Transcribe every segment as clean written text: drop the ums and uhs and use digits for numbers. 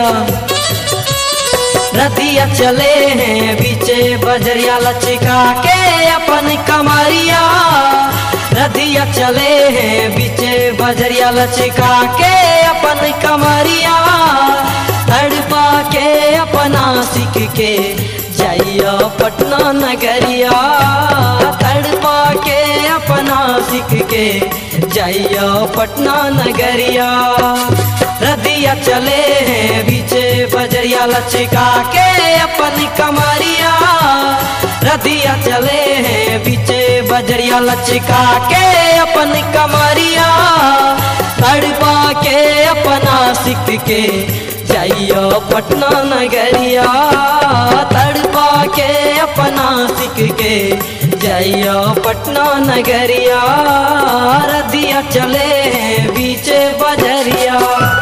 रतिया चले हैं बीचे बजरिया लचका के अपन कमरिया। रतिया चले हैं बीचे बजरिया लचका के अपन कमरिया। तड़पा के अपना सीख के जाइयो पटना नगरिया। तड़पा के अपना सीख के जाइयो पटना नगरिया। रतिया चले हैं बीचे बजरिया लचका के अपन कमरिया। रतिया चले हैं बीचे बजरिया लचका के अपन कमरिया। तड़पा के अपना सीख के जाइयो पटना नगरिया। तड़पा के अपना सीख के जाइयो पटना नगरिया। रतिया चले हैं बीचे बजरिया।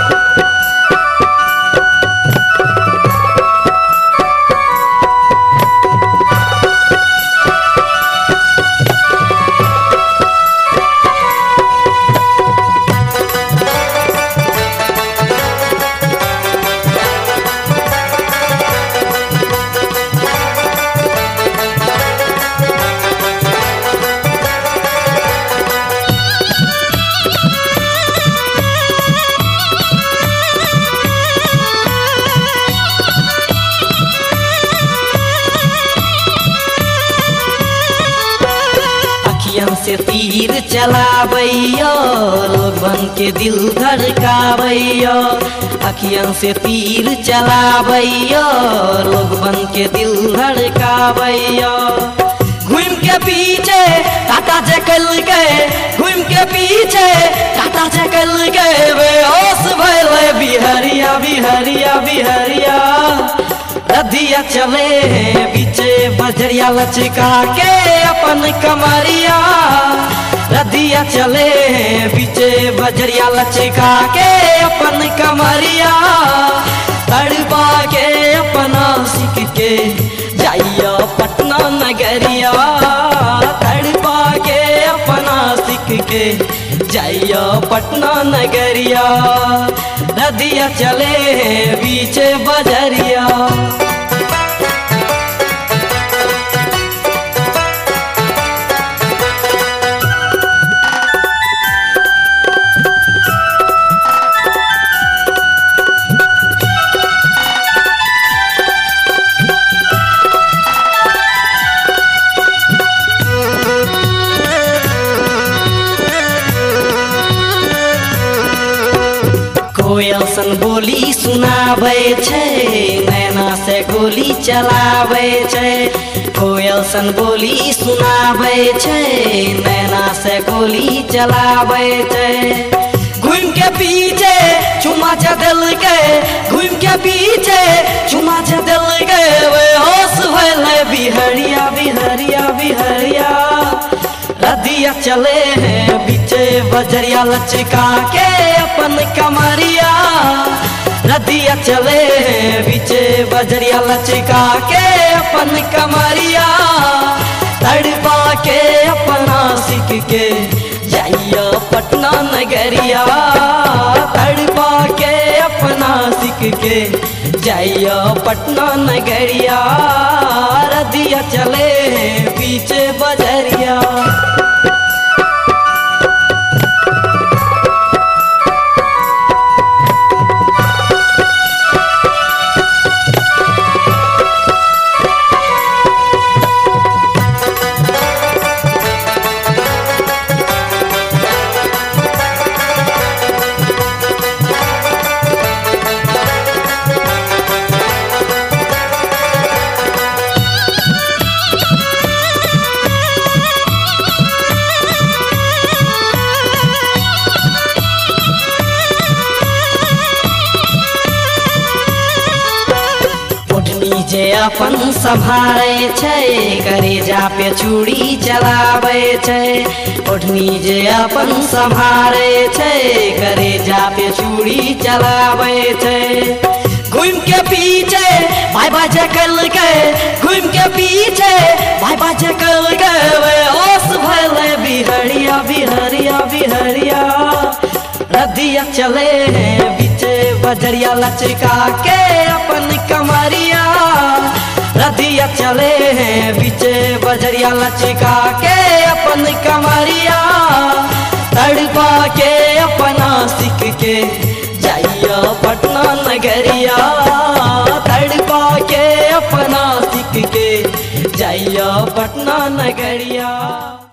से तीर चलावैयो लोगन के दिल धड़कावैयो। अखियन से तीर चलावैयो लोगन के दिल धड़कावैयो। घूम के पीछे टाटा चकल गए, घूम के पीछे टाटा चकल गए। बेहोश भइले बिहरिया बिहरिया बिहरिया। रतिया चले हैं बीचे बजरिया लचका के अपन कमरिया। रतिया चले हैं बीचे बजरिया लचका के अपन कमरिया। तड़पा के अपना सीख के जाइयो पटना नगरिया। तड़पा के अपना सीख के जाइयो पटना नगरिया। रतिया चले हैं बीचे बजरिया। कोयल सन बोली सुनावे छै, नैना से गोली चलावे छै। कोयल सन बोली सुनावे छै, नैना से गोली चलावे छै। घूम के पीछे चुमा चदल गए, घूम के पीछे चुमा चदल गए। बेहोश भइले बिहरिया बिहरिया बिहरिया। रतिया चले हैं बीचे बजरिया लचका के अपन कमरिया। रतिया चले हैं बीचे बजरिया लचका के अपन कमरिया। तड़पा के अपना सीख के जाइयो पटना नगरिया। तड़पा के अपना सीख के जाइयो पटना नगरिया। रतिया चले हैं बीचे बजरिया। जे अपन संभारे छै, करेजा पे चूड़ी चलावे छै। ओढ़नी जे अपन संभारे छै, करेजा पे चूड़ी चलावे छै। घूम के पीछे भाई बाजे कल गए, घूम के पीछे भाई बाजे कल गए। होश भइले बिहरिया बिहरिया बिहरिया। रतिया चले हैं बीचे बजरिया लचका के अपन कमरिया रधिया चले हैं बीचे बजरिया लचका के अपन कमरिया तड़पा के अपना सीख के जाइया पटना नगरिया तड़पा के अपना सीख के जाइया पटना नगरिया।